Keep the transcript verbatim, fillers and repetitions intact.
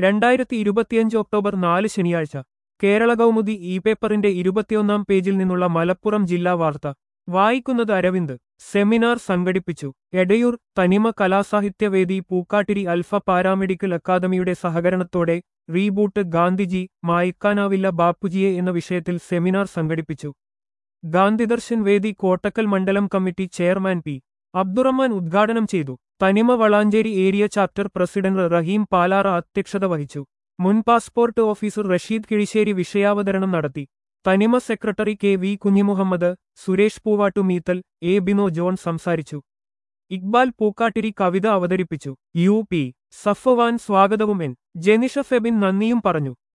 രണ്ടായിരത്തി ഇരുപത്തിയഞ്ച് ഒക്ടോബർ നാല് ശനിയാഴ്ച കേരള കൗമുദി ഇ പേപ്പറിന്റെ ഇരുപത്തിയൊന്നാം പേജിൽ നിന്നുള്ള മലപ്പുറം ജില്ലാ വാർത്ത വായിക്കുന്നത് അരവിന്ദ് സെമിനാർ സംഘടിപ്പിച്ചു. എടയൂർ തനിമ കലാസാഹിത്യവേദി പൂക്കാട്ടിരി അൽഫ പാരാമെഡിക്കൽ അക്കാദമിയുടെ സഹകരണത്തോടെ റീബൂട്ട് ഗാന്ധിജി മായ്ക്കാനാവില്ല ബാപ്പുജിയെ എന്ന വിഷയത്തിൽ സെമിനാർ സംഘടിപ്പിച്ചു. ഗാന്ധിദർശൻ വേദി കോട്ടക്കൽ മണ്ഡലം കമ്മിറ്റി ചെയർമാൻ പി അബ്ദുറഹ്മാൻ ഉദ്ഘാടനം ചെയ്തു. Thanima Valanchery area chapter president Rahim Palara അധ്യക്ഷത വഹിച്ചു. മുൻ പാസ്പോർട്ട് ഓഫീസർ റഷീദ് കിഴിശ്ശേരി വിഷയാവതരണം നടത്തി. Thanima secretary K V Kunhimuhammad, Suresh Poovattumeethal, A Bino John സംസാരിച്ചു. ഇക്ബാൽ പൂക്കാട്ടിരി കവിത അവതരിപ്പിച്ചു. യു പി സഫ്വാൻ സ്വാഗതവും എൻ ജെനിഷ ഫെബിൻ നന്ദിയും പറഞ്ഞു.